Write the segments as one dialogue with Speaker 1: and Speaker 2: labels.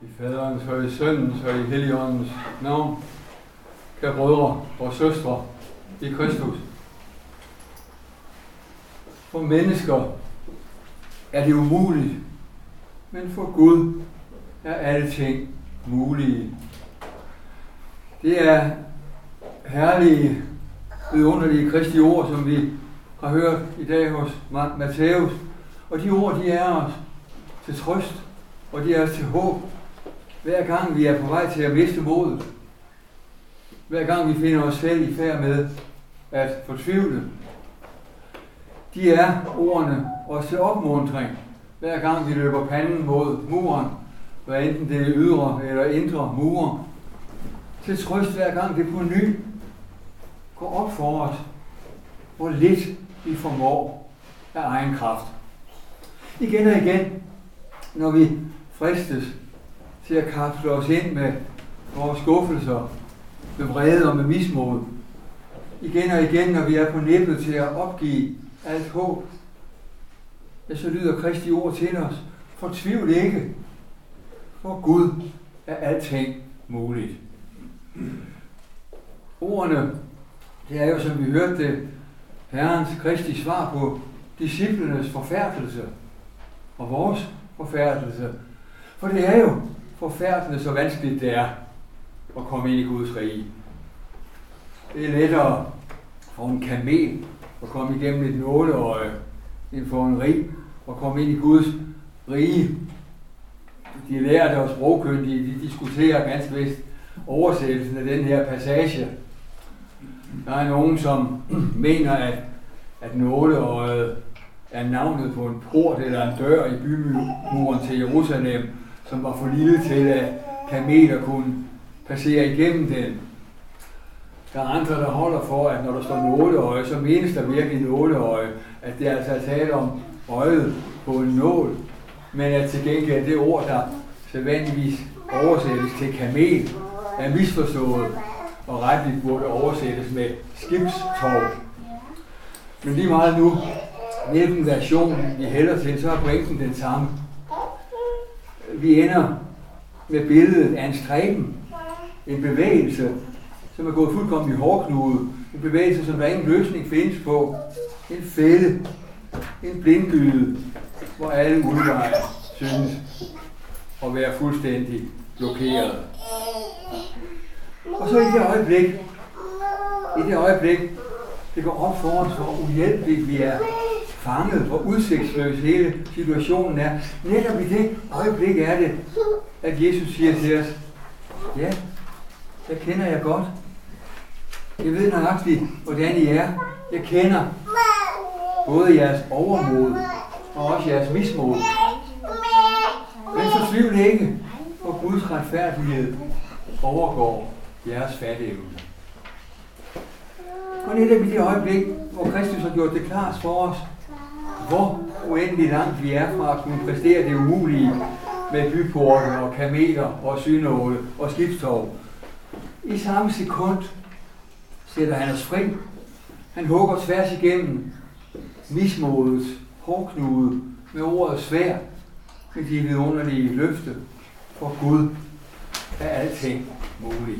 Speaker 1: I faderens og i søndens og i helligåndens navn, kære brødre og søstre i Kristus. For mennesker er det umuligt, men for Gud er alle ting mulige. Det er herlige, vidunderlige Kristi ord, som vi har hørt i dag hos Matthæus. Og de ord, de er os til trøst, og de er os til håb. Hver gang vi er på vej til at miste modet, hver gang vi finder os selv i færd med at fortvivle, de er ordene også til opmuntring, hver gang vi løber panden mod muren, hvad enten det er ydre eller indre mure, til trøst hver gang det på ny går op for os, hvor lidt vi formår af egen kraft. Igen og igen, når vi fristes til at kapsle os ind med vores skuffelser, med vrede og med mismod. Igen og igen, når vi er på nippet til at opgive alt håb, så lyder Kristi ord til os. Fortvivl ikke, for Gud er alting muligt. Ordene, det er jo, som vi hørte det, Herrens Kristi svar på disciplenes forfærdelse og vores forfærdelse. For det er jo forfærdende, så vanskeligt det er at komme ind i Guds rige. Det er lettere for en kamel at komme igennem et nåleøje, end for en rig at komme ind i Guds rige. De lærte og sprogkyndige, de diskuterer ganske vist oversættelsen af den her passage. Der er nogen, som mener, at nåleøjet er navnet på en port eller en dør i bymuren til Jerusalem, som var for lille til, at kameler kunne passere igennem den. Der er andre, der holder for, at når der står nåleøje, så menes der virkelig nåleøje, at det altså er tale om øjet på en nål, men at til gengæld det ord, der sædvanligvis oversættes til kamel, er misforstået og retligt burde oversættes med skibstov. Men lige meget nu, hvilken version vi hælder til, så er pointen den samme. Vi ender med billedet af en stræben, en bevægelse, som er gået fuldkommen i hårdknude, en bevægelse, som der ingen løsning findes på, en fælde, en blindgyde, hvor alle udveje synes at være fuldstændig blokeret. Og så i det øjeblik, det går op for os, hvor uhjælpeligt vi er fanget, hvor udsigtsløs hele situationen er. Netop i det øjeblik er det, at Jesus siger til os, ja, jeg kender jer godt. Jeg ved nøjagtigt, hvordan I er. Jeg kender både jeres overmod og også jeres mismod. Men fortvivl ikke, for Guds retfærdighed overgår jeres fatteevne. Og netop i det øjeblik, hvor Kristus har gjort det klart for os, hvor uendelig langt vi er fra at kunne præstere det umulige med byporte og kameler og synåle og skibstov. I samme sekund sætter han os fri. Han hugger tværs igennem mismodets hårdknude med ordet svær, med de vidunderlige løfte, for Gud er alting muligt.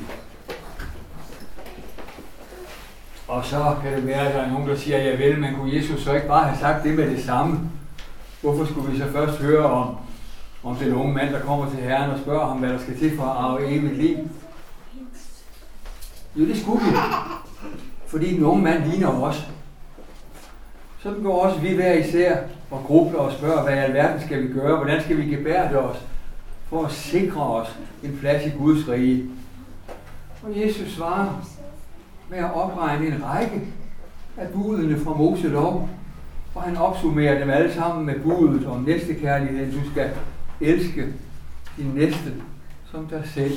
Speaker 1: Og så kan det være, at der er nogen, der siger, ja vel, men kunne Jesus så ikke bare have sagt det med det samme? Hvorfor skulle vi så først høre om den unge mand, der kommer til Herren og spørger ham, hvad der skal til for at arve evigt liv? Jo, det skulle vi. Fordi den unge mand ligner os. Sådan går også vi hver især og grubler og spørger, hvad i alverden skal vi gøre? Hvordan skal vi gebærde os for at sikre os en plads i Guds rige? Og Jesus svarer med at opregne en række af budene fra Mose lov, og han opsummerer dem alle sammen med budet om næstekærlighed. Du skal elske din næste som dig selv.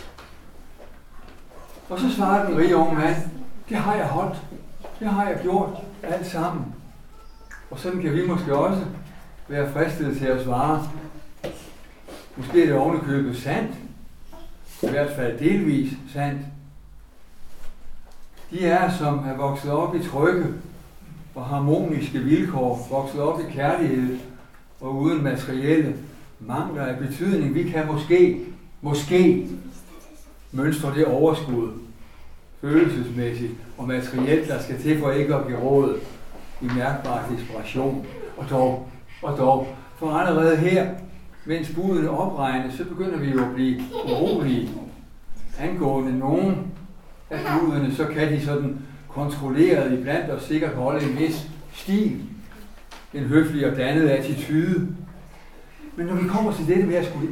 Speaker 1: Og så svarer den rige unge mand, det har jeg holdt, det har jeg gjort alt sammen. Og sådan kan vi måske også være fristet til at svare. Måske er det ovenikøbet sandt, i hvert fald delvis sandt. De er, som er vokset op i trygge og harmoniske vilkår, vokset op i kærlighed og uden materielle mangler af betydning. Vi kan måske måske mønstrer det overskud, følelsesmæssigt og materielt, der skal til for ikke at give råd i mærkbar desperation. Og dog, for allerede her, mens budene opregnes, så begynder vi jo at blive urolige angående nogen af budene, så kan de sådan kontrolleret iblandt og sikkert holde en vis stil, en høflig og dannet attitude. Men når vi kommer til dette med at skulle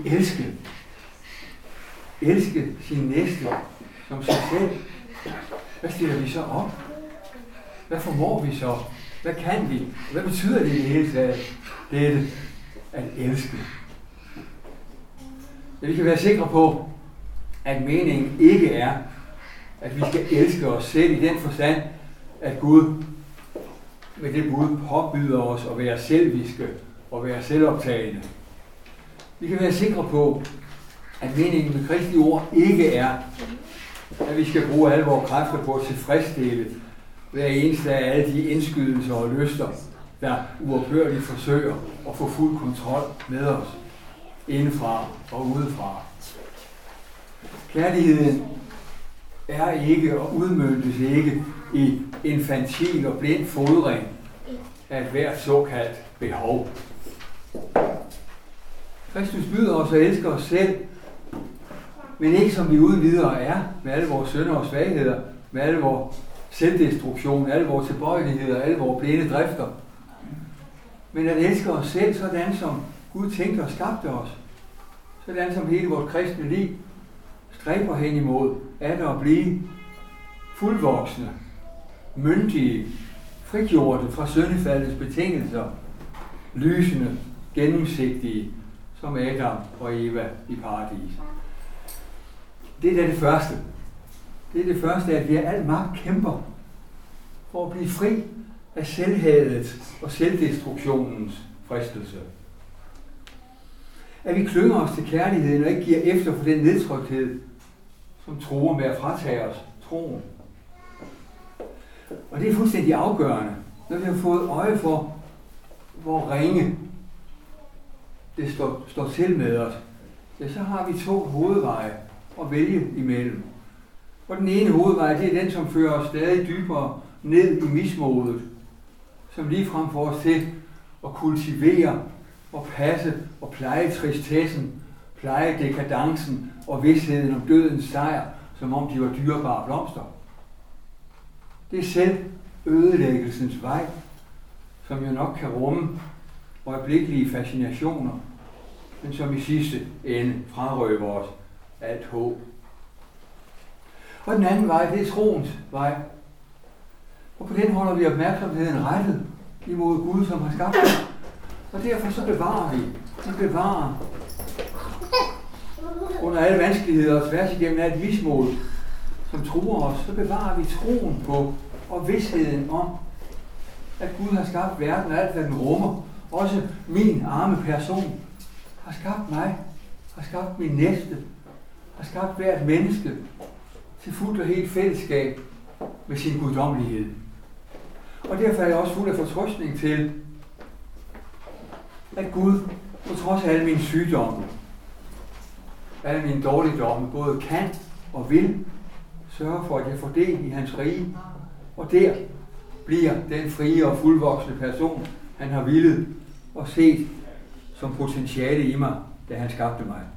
Speaker 1: elske sin næste som sig selv, hvad stiller vi så op? Hvad formår vi så? Hvad kan vi? Hvad betyder det i det hele taget, dette at elske? Ja, vi kan være sikre på, at meningen ikke er, at vi skal elske os selv i den forstand, at Gud med det bud påbyder os at være selviske og være selvoptagende. Vi kan være sikre på, at meningen med Kristi ord ikke er, at vi skal bruge alle vores kræfter på at tilfredsstille hver eneste af alle de indskydelser og lyster, der uophørligt forsøger at få fuld kontrol med os, indefra og udefra. Kærligheden er ikke og udmøntes ikke i infantil og blind fodring af et hvert såkaldt behov. Kristus byder os at elske os selv, men ikke som vi uden videre er, med alle vores synder og svagheder, med alle vores selvdestruktion, alle vores tilbøjeligheder, alle vores blinde drifter. Men at elske os selv sådan, som Gud tænkte og skabte os. Sådan som hele vores kristne liv stræber hen imod at blive fuldvoksne, myndige, frigjorte fra syndefaldets betingelser, lysende, gennemsigtige, som Adam og Eva i paradis. Det er det første. Det er det første, at vi af al magt kæmper for at blive fri af selvhadet og selvdestruktionens fristelse. At vi klynger os til kærligheden og ikke giver efter for den nedtrykthed, som truer med at fratage os troen. Og det er fuldstændig afgørende, når vi har fået øje for, hvor ringe det står til med os. Ja, så har vi to hovedveje at vælge imellem. Og den ene hovedvej, det er den, som fører os stadig dybere ned i mismodet, som ligefrem får os til at kultivere og passe og pleje tristessen, pleje dekadencen og vidsheden om dødens sejr, som om de var dyrebare blomster. Det er selv ødelæggelsens vej, som jo nok kan rumme øjeblikkelige fascinationer, men som i sidste ende frarøver os alt håb. Og den anden vej, det er troens vej. Og på den holder vi opmærksomheden rettet imod Gud, som har skabt os. Og derfor så bevarer vi under alle vanskeligheder og tværs igennem alt mismod, som truer os, så bevarer vi troen på og vidsheden om, at Gud har skabt verden og alt, hvad den rummer. Også min arme person har skabt mig, har skabt min næste, har skabt hvert menneske til fuldt og helt fællesskab med sin guddommelighed. Og derfor er jeg også fuld af fortrøstning til, at Gud, på trods af alle mine sygdomme, alle mine dårligdomme, både kan og vil sørge for, at jeg får del i hans rige, og der bliver den frie og fuldvoksne person, han har villet og set som potentiale i mig, da han skabte mig.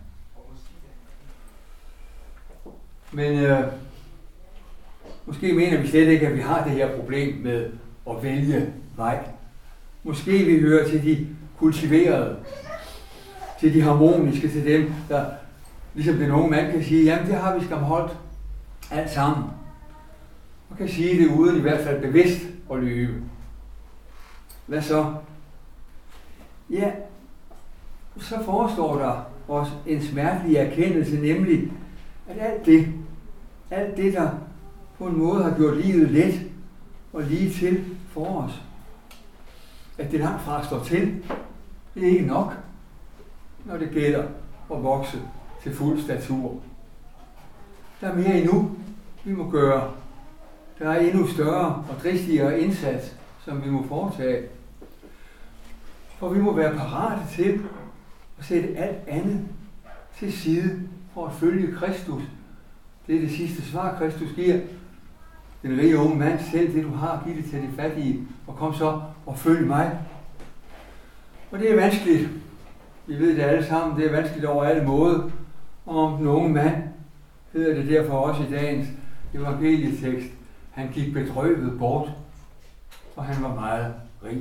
Speaker 1: Men måske mener vi slet ikke, at vi har det her problem med at vælge vej. Måske vi hører til de kultiverede, til de harmoniske, til dem, der ligesom den unge mand kan sige, jamen det har vi skam holdt alt sammen. Og kan sige det uden i hvert fald bevidst at lyve. Hvad så? Ja, så forestår der os en smertelig erkendelse, nemlig at alt det, der på en måde har gjort livet let og lige til for os, at det langt fra står til, det er ikke nok, når det gælder at vokse til fuld statur. Der er mere endnu, vi må gøre. Der er endnu større og dristigere indsats, som vi må foretage. For vi må være parate til at sætte alt andet til side for at følge Kristus. Det er det sidste svar, Kristus giver. Den rige unge mand, selv det du har, giv det til de fattige, og kom så og følg mig. Og det er vanskeligt. Vi ved det alle sammen, det er vanskeligt over alle måder. Og om den unge mand, hedder det derfor også i dagens evangelietekst, han gik bedrøvet bort, og han var meget rig.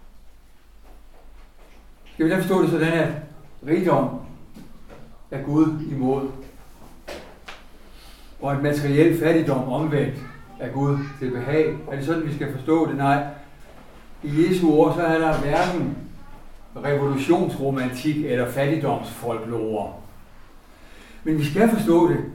Speaker 1: Skal vi da forstå det sådan, at rigdom er Gud imod, og at materiel fattigdom omvendt er Gud til behag? Er det sådan, vi skal forstå det? Nej. I Jesu ord, så er der hverken revolutionsromantik eller fattigdomsfolklore. Men vi skal forstå det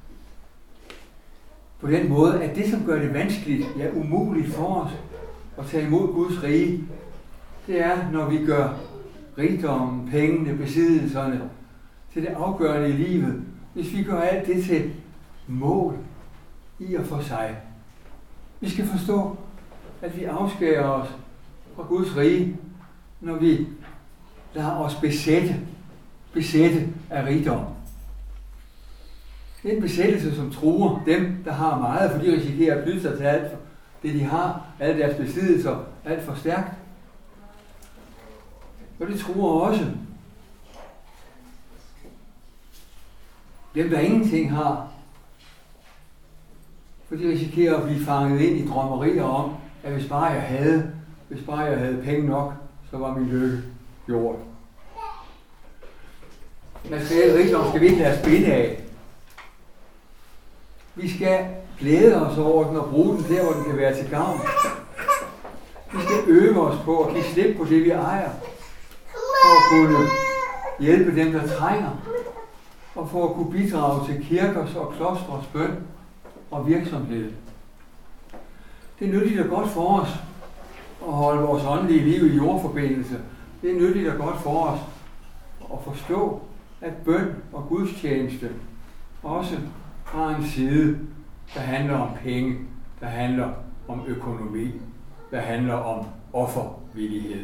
Speaker 1: på den måde, at det, som gør det vanskeligt, ja umuligt for os at tage imod Guds rige, det er, når vi gør rigdommen, pengene, besiddelserne til det afgørende i livet. Hvis vi gør alt det til mål i og for sig. Vi skal forstå, at vi afskærer os fra Guds rige, når vi lader os besætte af rigdom. Det er en besættelse, som truer dem, der har meget, for de risikerer at knytte sig til alt det, de har, alle deres besiddelser, alt for stærkt. Og det truer også dem, der ingenting har, for de risikerer at blive fanget ind i drømmerier om, at hvis bare jeg havde penge nok, så var min lykke gjort. Materiel rigdom skal vi ikke lade os binde af. Vi skal glæde os over den og bruge den der, hvor den kan være til gavn. Vi skal øve os på at give slip på det, vi ejer, for at kunne hjælpe dem, der trænger, og for at kunne bidrage til kirkers og klostres bøn og virksomhed. Det er nyttigt og godt for os at holde vores åndelige liv i jordforbindelse. Det er nyttigt og godt for os at forstå, at bøn og gudstjeneste også har en side, der handler om penge, der handler om økonomi, der handler om offervillighed.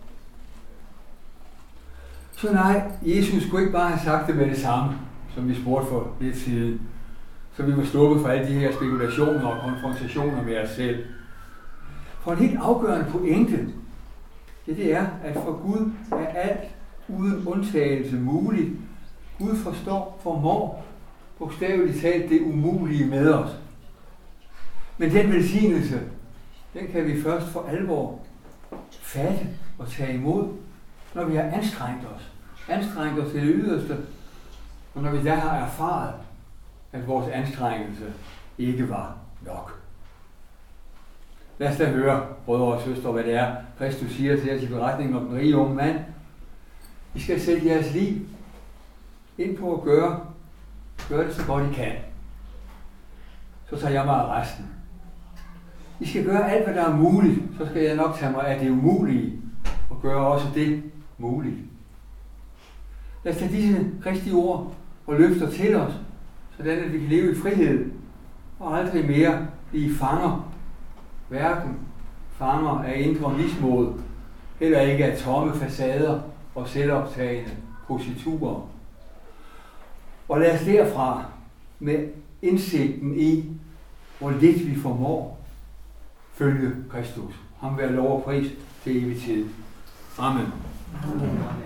Speaker 1: Så nej, Jesus skulle ikke bare have sagt det med det samme, som vi spurgte for lidt siden, så vi var sluppet for alle de her spekulationer og konfrontationer med os selv. For en helt afgørende pointe, det er, at for Gud er alt uden undtagelse muligt. Gud formår bogstaveligt talt det umulige med os. Men den velsignelse, den kan vi først for alvor fatte og tage imod, når vi har anstrengt os. Anstrengt os til det yderste, og når vi der har erfaret, at vores anstrengelse ikke var nok. Lad os da høre, brødre og søstre, hvad det er, Kristus siger til os i beretningen om den rige unge mand. I skal sætte jeres liv ind på at gøre det så godt I kan. Så tager jeg mig af resten. I skal gøre alt, hvad der er muligt, så skal jeg nok tage mig af det umulige, og gøre også det muligt. Lad os tage disse Kristi ord og løfter til os, sådan at vi kan leve i frihed, og aldrig mere blive fanger. Hverken fanger af indre mismod, heller ikke af tomme facader og selvoptagende positurer. Og lad os derfra med indsigten i, hvor lidt vi formår, følge Kristus. Ham være lov og pris til evig tid. Amen. Amen.